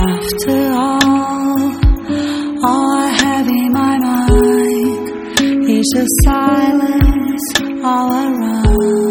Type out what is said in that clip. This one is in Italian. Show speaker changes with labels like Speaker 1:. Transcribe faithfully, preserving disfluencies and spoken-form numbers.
Speaker 1: After all, all I have in my mind is just silence all around.